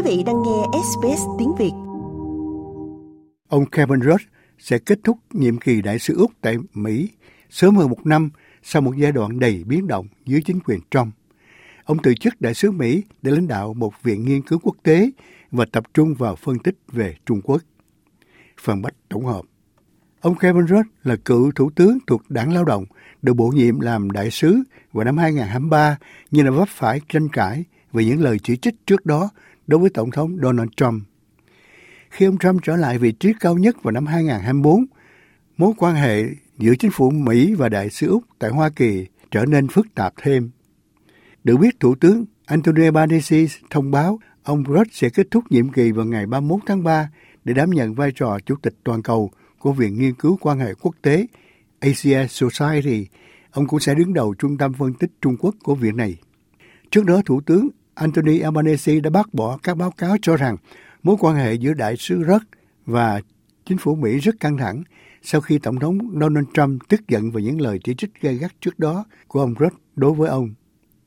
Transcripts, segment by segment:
vị đang nghe SBS tiếng Việt. Ông Kevin Rudd sẽ kết thúc nhiệm kỳ đại sứ Úc tại Mỹ sớm hơn một năm sau một giai đoạn đầy biến động dưới chính quyền Trump. Ông từ chức đại sứ Mỹ để lãnh đạo một viện nghiên cứu quốc tế và tập trung vào phân tích về Trung Quốc. Phần Bách tổng hợp. Ông Kevin Rudd là cựu thủ tướng thuộc Đảng Lao động, được bổ nhiệm làm đại sứ vào năm 2023 nhưng đã vấp phải tranh cãi về những lời chỉ trích trước đó đối với Tổng thống Donald Trump. Khi ông Trump trở lại vị trí cao nhất vào năm 2024, mối quan hệ giữa chính phủ Mỹ và đại sứ Úc tại Hoa Kỳ trở nên phức tạp thêm. Được biết, Thủ tướng Anthony Albanese thông báo ông Rudd sẽ kết thúc nhiệm kỳ vào ngày 31 tháng 3 để đảm nhận vai trò Chủ tịch toàn cầu của Viện Nghiên cứu Quan hệ Quốc tế Asia Society. Ông cũng sẽ đứng đầu Trung tâm phân tích Trung Quốc của viện này. Trước đó, Thủ tướng Anthony Albanese đã bác bỏ các báo cáo cho rằng mối quan hệ giữa đại sứ Rudd và chính phủ Mỹ rất căng thẳng sau khi Tổng thống Donald Trump tức giận về những lời chỉ trích gay gắt trước đó của ông Rudd đối với ông.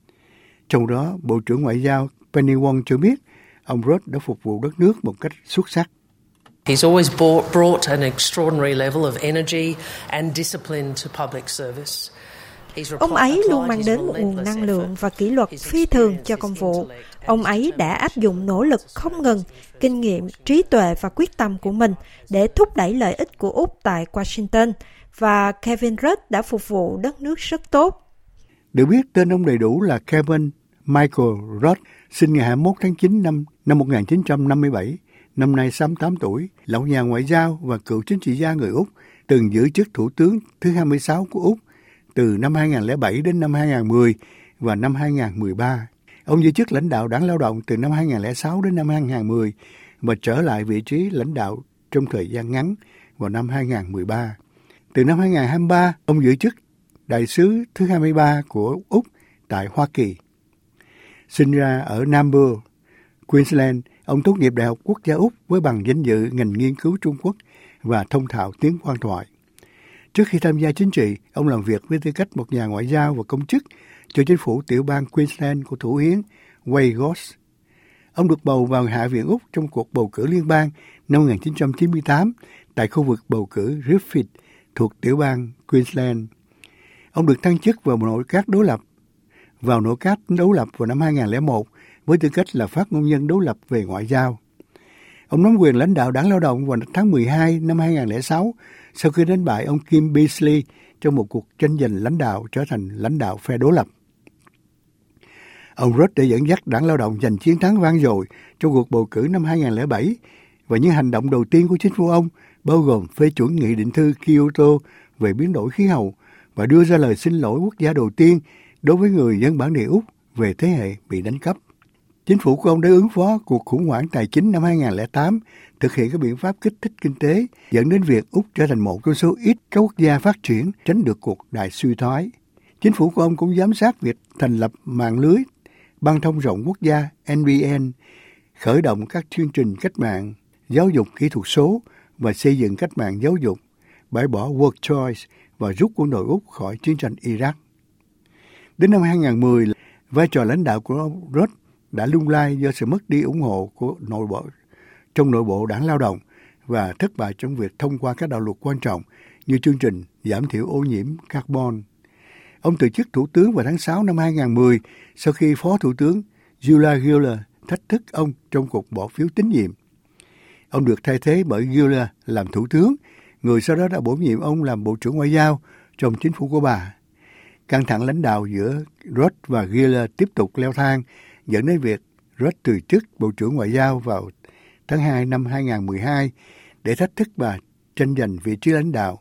Trong đó, Bộ trưởng Ngoại giao Penny Wong cho biết ông Rudd đã phục vụ đất nước một cách xuất sắc. He's always brought an extraordinary level of energy and discipline to public service. Ông ấy luôn mang đến một nguồn năng lượng và kỷ luật phi thường cho công vụ. Ông ấy đã áp dụng nỗ lực không ngừng, kinh nghiệm, trí tuệ và quyết tâm của mình để thúc đẩy lợi ích của Úc tại Washington, và Kevin Rudd đã phục vụ đất nước rất tốt. Được biết, tên ông đầy đủ là Kevin Michael Rudd, sinh ngày 21 tháng 9 năm 1957, năm nay 68 tuổi, là nhà ngoại giao và cựu chính trị gia người Úc, từng giữ chức thủ tướng thứ 26 của Úc từ năm 2007 đến năm 2010 và năm 2013. Ông giữ chức lãnh đạo Đảng Lao động từ năm 2006 đến năm 2010 và trở lại vị trí lãnh đạo trong thời gian ngắn vào năm 2013. Từ năm 2023, ông giữ chức đại sứ thứ 23 của Úc tại Hoa Kỳ. Sinh ra ở Nambour, Queensland, ông tốt nghiệp Đại học Quốc gia Úc với bằng danh dự ngành nghiên cứu Trung Quốc và thông thạo tiếng Quan thoại. Trước khi tham gia chính trị, ông làm việc với tư cách một nhà ngoại giao và công chức cho chính phủ tiểu bang Queensland của thủ hiến Wade Goss. Ông được bầu vào Hạ viện Úc trong cuộc bầu cử liên bang năm 1998 tại khu vực bầu cử Griffith thuộc tiểu bang Queensland. Ông được thăng chức vào nội các đối lập vào năm 2001 với tư cách là phát ngôn nhân đối lập về ngoại giao. Ông nắm quyền lãnh đạo Đảng Lao động vào tháng 12 năm 2006 sau khi đánh bại ông Kim Beazley trong một cuộc tranh giành lãnh đạo trở thành lãnh đạo phe đối lập. Ông Rudd đã dẫn dắt Đảng Lao động giành chiến thắng vang dội trong cuộc bầu cử năm 2007 và những hành động đầu tiên của chính phủ ông bao gồm phê chuẩn nghị định thư Kyoto về biến đổi khí hậu và đưa ra lời xin lỗi quốc gia đầu tiên đối với người dân bản địa Úc về thế hệ bị đánh cắp. Chính phủ của ông đã ứng phó cuộc khủng hoảng tài chính năm 2008, thực hiện các biện pháp kích thích kinh tế, dẫn đến việc Úc trở thành một trong số ít các quốc gia phát triển tránh được cuộc đại suy thoái. Chính phủ của ông cũng giám sát việc thành lập mạng lưới băng thông rộng quốc gia NBN, khởi động các chương trình cách mạng, giáo dục kỹ thuật số và xây dựng cách mạng giáo dục, bãi bỏ work choice và rút quân đội Úc khỏi chiến tranh Iraq. Đến năm 2010, vai trò lãnh đạo của ông Rudd đã lung lay do sự mất đi ủng hộ của nội bộ Đảng Lao động và thất bại trong việc thông qua các đạo luật quan trọng như chương trình giảm thiểu ô nhiễm carbon. Ông từ chức thủ tướng vào tháng 6 năm 2010 sau khi Phó Thủ tướng Julia Gillard thách thức ông trong cuộc bỏ phiếu tín nhiệm. Ông được thay thế bởi Gillard làm thủ tướng, người sau đó đã bổ nhiệm ông làm Bộ trưởng Ngoại giao trong chính phủ của bà. Căng thẳng lãnh đạo giữa Rudd và Gillard tiếp tục leo thang, dẫn đến việc Rudd từ chức Bộ trưởng Ngoại giao vào tháng 2 năm 2012 để thách thức bà tranh giành vị trí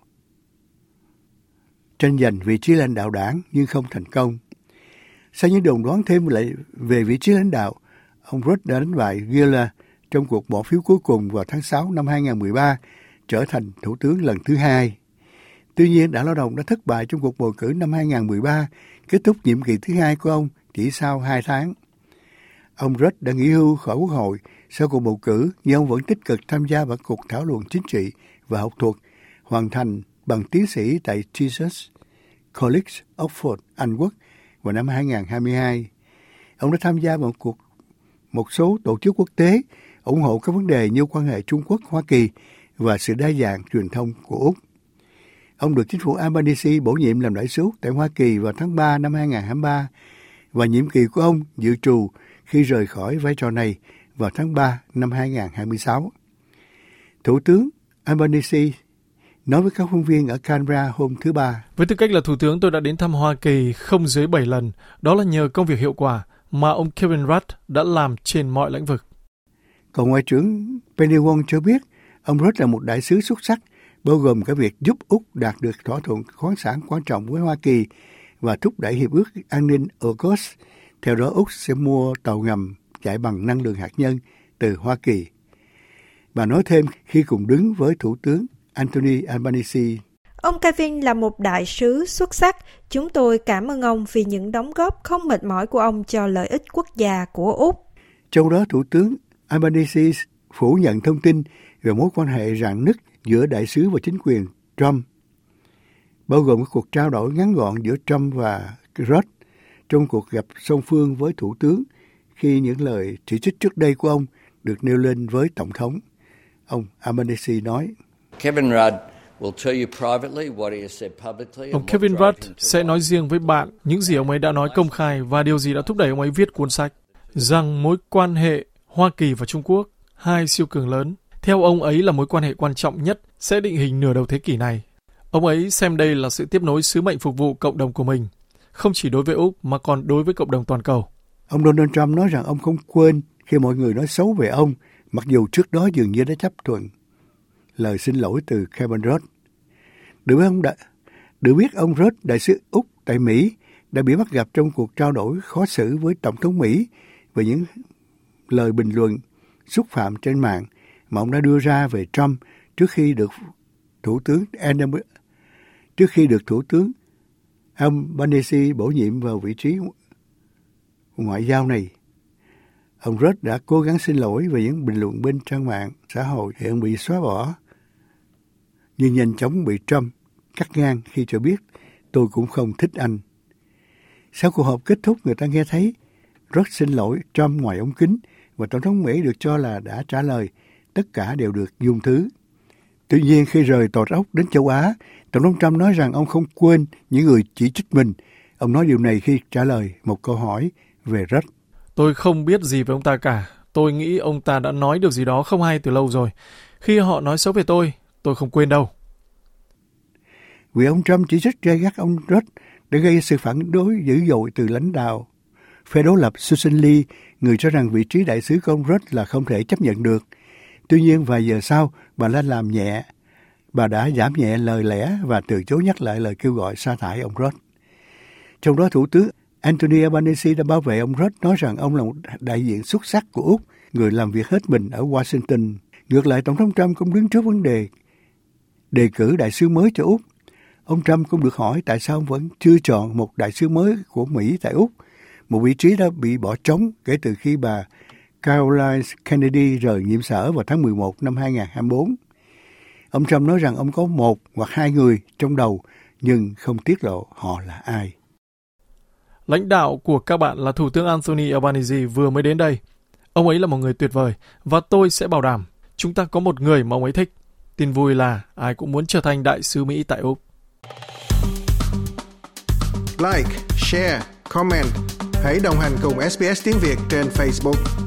lãnh đạo đảng nhưng không thành công. Sau những đồn đoán thêm lại về vị trí lãnh đạo, ông Rudd đã đánh bại Gillard trong cuộc bỏ phiếu cuối cùng vào tháng 6 năm 2013, trở thành thủ tướng lần thứ hai. Tuy nhiên, Đảng Lao động đã thất bại trong cuộc bầu cử năm 2013, kết thúc nhiệm kỳ thứ hai của ông chỉ sau 2 tháng. Ông Rudd đã nghỉ hưu khỏi Quốc hội sau cuộc bầu cử, nhưng ông vẫn tích cực tham gia vào cuộc thảo luận chính trị và học thuật, hoàn thành bằng tiến sĩ tại Jesus College, Oxford, Anh Quốc vào năm 2022. Ông đã tham gia vào một số tổ chức quốc tế ủng hộ các vấn đề như quan hệ Trung Quốc-Hoa Kỳ và sự đa dạng truyền thông của Úc. Ông được chính phủ Albanese bổ nhiệm làm đại sứ Úc tại Hoa Kỳ vào tháng 3 năm 2023 và nhiệm kỳ của ông dự trù khi rời khỏi vai trò này vào tháng 3 năm 2026. Thủ tướng Albanese nói với các phóng viên ở Canberra hôm thứ Ba. Với tư cách là Thủ tướng, tôi đã đến thăm Hoa Kỳ không dưới 7 lần. Đó là nhờ công việc hiệu quả mà ông Kevin Rudd đã làm trên mọi lĩnh vực. Còn Ngoại trưởng Penny Wong cho biết ông Rudd là một đại sứ xuất sắc, bao gồm cả việc giúp Úc đạt được thỏa thuận khoáng sản quan trọng với Hoa Kỳ và thúc đẩy Hiệp ước An ninh AUKUS. Theo đó, Úc sẽ mua tàu ngầm chạy bằng năng lượng hạt nhân từ Hoa Kỳ. Bà nói thêm khi cùng đứng với Thủ tướng Anthony Albanese. Ông Kevin là một đại sứ xuất sắc. Chúng tôi cảm ơn ông vì những đóng góp không mệt mỏi của ông cho lợi ích quốc gia của Úc. Trong đó, Thủ tướng Albanese phủ nhận thông tin về mối quan hệ rạn nứt giữa đại sứ và chính quyền Trump, bao gồm các cuộc trao đổi ngắn gọn giữa Trump và Rudd trong cuộc gặp song phương với Thủ tướng khi những lời chỉ trích trước đây của ông được nêu lên với Tổng thống. Ông Albanese nói, Ông Kevin Rudd sẽ nói riêng với bạn những gì ông ấy đã nói công khai và điều gì đã thúc đẩy ông ấy viết cuốn sách, rằng mối quan hệ Hoa Kỳ và Trung Quốc, hai siêu cường lớn, theo ông ấy là mối quan hệ quan trọng nhất sẽ định hình nửa đầu thế kỷ này. Ông ấy xem đây là sự tiếp nối sứ mệnh phục vụ cộng đồng của mình, không chỉ đối với Úc mà còn đối với cộng đồng toàn cầu. Ông Donald Trump nói rằng ông không quên khi mọi người nói xấu về ông, mặc dù trước đó dường như đã chấp thuận lời xin lỗi từ Kevin Rudd. Được biết ông Rudd, đại sứ Úc tại Mỹ, đã bị bắt gặp trong cuộc trao đổi khó xử với Tổng thống Mỹ về những lời bình luận xúc phạm trên mạng mà ông đã đưa ra về Trump trước khi được Thủ tướng Albanese bổ nhiệm vào vị trí ngoại giao này. Ông Rudd đã cố gắng xin lỗi về những bình luận bên trang mạng xã hội hiện bị xóa bỏ, nhưng nhanh chóng bị Trump cắt ngang khi cho biết tôi cũng không thích anh. Sau cuộc họp kết thúc, người ta nghe thấy Rudd xin lỗi Trump ngoài ống kính và Tổng thống Mỹ được cho là đã trả lời, tất cả đều được dung thứ. Tuy nhiên, khi rời Tòa Ốc đến châu Á, Tổng thống Trump nói rằng ông không quên những người chỉ trích mình. Ông nói điều này khi trả lời một câu hỏi về Rudd. Tôi không biết gì về ông ta cả. Tôi nghĩ ông ta đã nói điều gì đó không hay từ lâu rồi. Khi họ nói xấu về tôi không quên đâu. Vì ông Trump chỉ trích gay gắt ông Rudd đã gây sự phản đối dữ dội từ lãnh đạo phe đối lập Susan Lee, người cho rằng vị trí đại sứ của ông Rudd là không thể chấp nhận được. Tuy nhiên, vài giờ sau, bà đã giảm nhẹ lời lẽ và từ chối nhắc lại lời kêu gọi sa thải ông Rudd. Trong đó, Thủ tướng Anthony Albanese đã bảo vệ ông Rudd, nói rằng ông là một đại diện xuất sắc của Úc, người làm việc hết mình ở Washington. Ngược lại, Tổng thống Trump cũng đứng trước vấn đề đề cử đại sứ mới cho Úc. Ông Trump cũng được hỏi tại sao ông vẫn chưa chọn một đại sứ mới của Mỹ tại Úc, một vị trí đã bị bỏ trống kể từ khi bà Caroline Kennedy rời nhiệm sở vào tháng 11 năm 2024. Ông Trump nói rằng ông có một hoặc hai người trong đầu, nhưng không tiết lộ họ là ai. Lãnh đạo của các bạn là Thủ tướng Anthony Albanese vừa mới đến đây. Ông ấy là một người tuyệt vời và tôi sẽ bảo đảm chúng ta có một người mà ông ấy thích. Tin vui là ai cũng muốn trở thành đại sứ Mỹ tại Úc. Like, share, comment. Hãy đồng hành cùng SBS tiếng Việt trên Facebook.